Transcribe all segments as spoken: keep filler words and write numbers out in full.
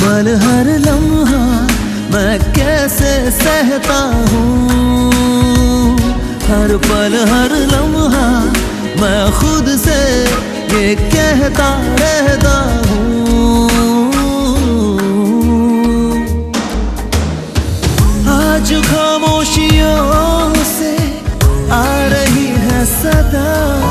पल हर लम्हा मैं कैसे सहता हूँ, हर पल हर लम्हा मैं खुद से ये कहता रहता हूँ। आज खामोशियों से आ रही है सदा,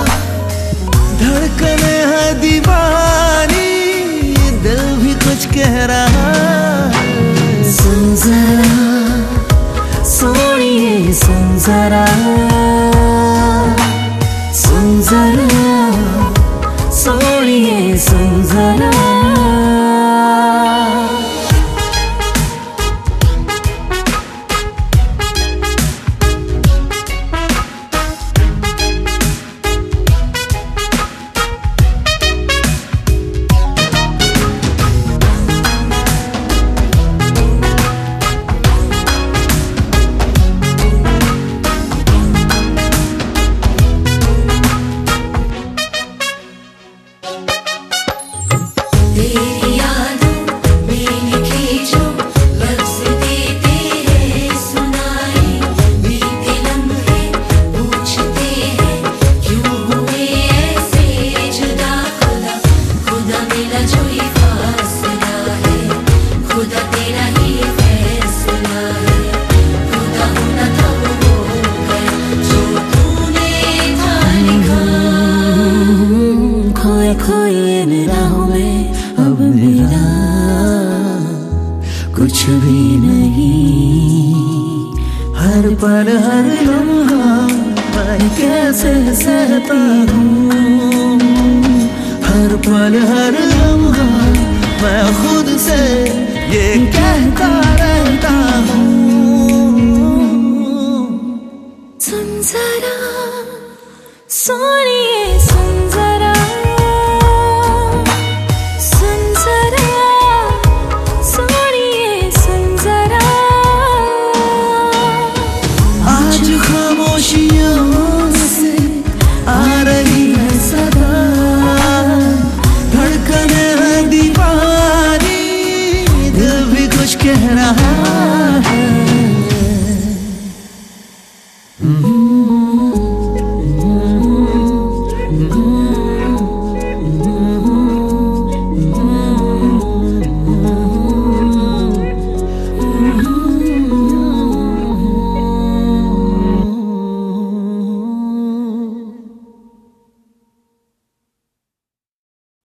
धड़कने है दीवानी, दिल भी कुछ कह रहा। सुन जरा सोनिए, सुन जरा, सुन जरा सोनिए, सुन जरा। खोए निगाहों में अब मेरा कुछ भी नहीं, हर पल हर लम्हा मैं कैसे सहता हूँ, हर पल हर लम्हा मैं खुद से ये